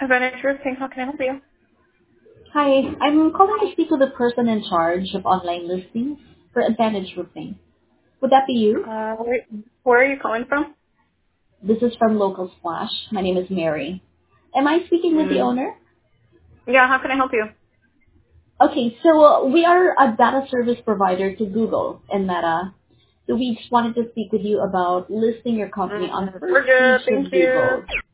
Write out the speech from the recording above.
Advantage Roofing, how can I help you? Hi, I'm calling to speak with the person in charge of online listings for Advantage Roofing. Would that be you? Where are you calling from? This is from Local Splash. My name is Mary. Am I speaking with the Mm. owner? Yeah, how can I help you? Okay, so we are a data service provider to Google and Meta. So we just wanted to speak with you about listing your company on We're first page good, thank of you. Google.